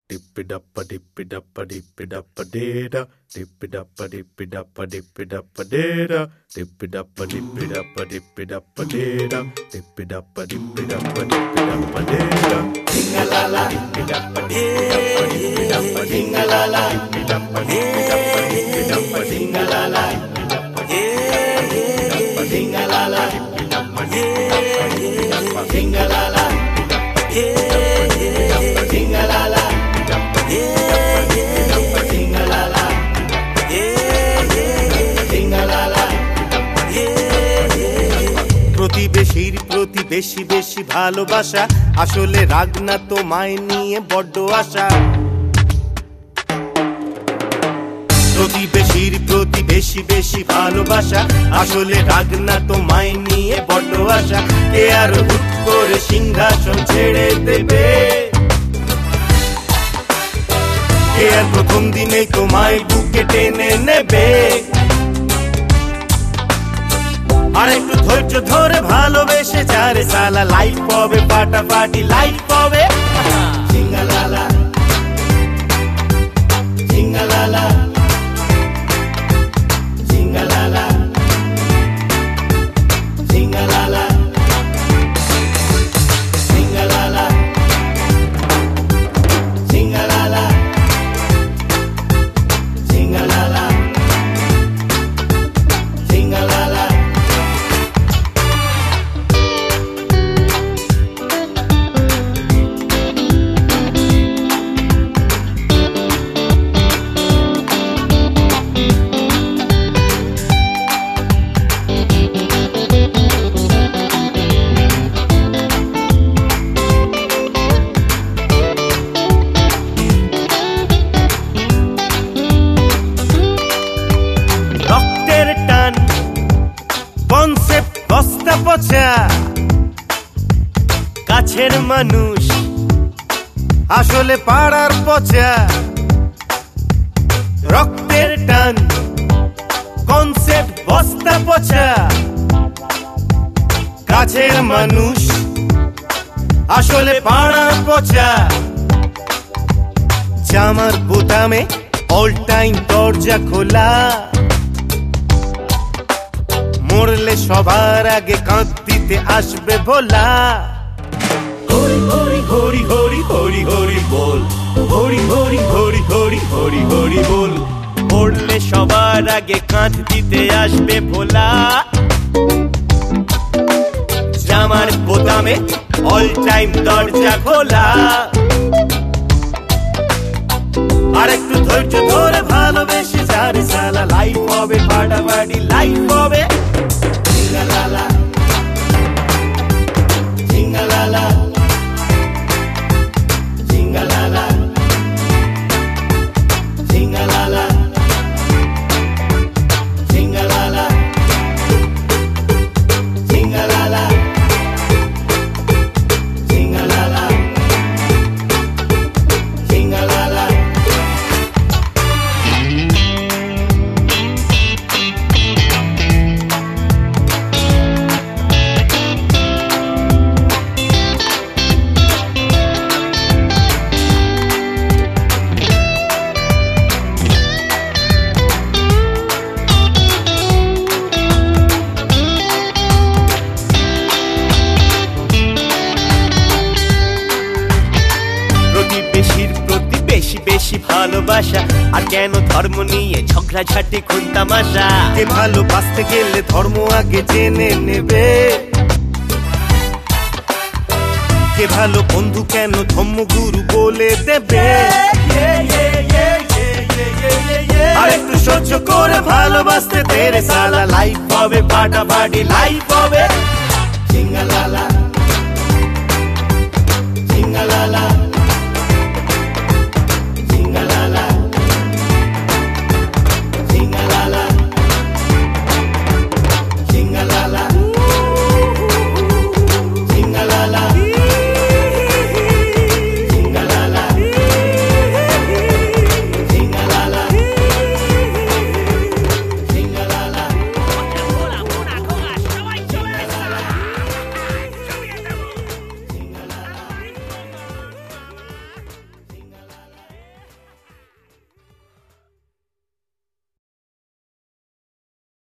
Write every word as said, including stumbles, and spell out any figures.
dip it up a dip it up a dip it up a data, dip it up a dip it up a dip it up a data, dip it up a dip it up a dip it up a data, dip it up a dip it up a dip it up a data, ding a la la, dip it up a dip it up a dip it up a ding a la la, dip it up a dip it up a dip it up a ding a la la, dip it up a ding a la la, dip it up a dip it up a ding a la la, ding a la la. প্রতিবেশীর প্রতি বেশি বেশি ভালোবাসা, আসলে রাগ না তোমায় নিয়ে বড্ড আশা। প্রতিবেশীর প্রতি বেশি বেশি ভালোবাসা, আসলে রাগ না তোমায় নিয়ে বড্ড আশা। কে আর হুট করে সিংহাসন ছেড়ে দেবে, কে আর প্রথম দিনেই তোমায় বুকে টেনে নেবে। আর একটু ধৈর্য ধরে ভালোবেসে যারে সালা, লাইফ পাবে ফাটাফাটি লাইফ পাবে। জিঙ্গালালা জিঙ্গালালা জিঙ্গালালা জিঙ্গালালা জিঙ্গালালা জিঙ্গালালা জিঙ্গালালা জিঙ্গালালা। কনসেপ্ট বস্তা পচা, কাছের মানুষ আসলে পাড়ার পচা। রক্তের টান কনসেপ্ট বস্তা পচা, কাছের মানুষ আসলে পাড়ার পচা। জামার বোতামে অল টাইম দরজা খোলা, মরলে সবার আগে কাঁদ দিতে আসবে ভোলা। হরি হরি হরি হরি হরি হরি বল, হরি হরি হরি হরি হরি হরি বল। মরলে সবার আগে কাঁদ দিতে আসবে ভোলা। জামার বোতামে অল টাইম দরজা খোলা। আর একটু ধৈর্য ধরে ভালোবেসে যারে সালা, লাইফ হবে ফাটাফাটি লাইফ হবে। Jingalala, jingalala, jingalala, jingalala, jingalala, jingalala, jingalala, jingalala. প্রতিবেশীর প্রতি বেশি বেশি ভালোবাসা, আর কেন ধর্ম নিয়ে ঝগড়াঝাটি খুন তামাশা। কে ভালোবাসতে গেলে ধর্ম আগে জেনে নেবে, কে ভালো বন্ধু কেন ধর্মগুরু বলে দেবে। আর একটু সহ্য করে ভালোবাসতে তেরে সালা, লাইফ হবে ফাটাফাটি লাইফ হবে। জিঙ্গালালা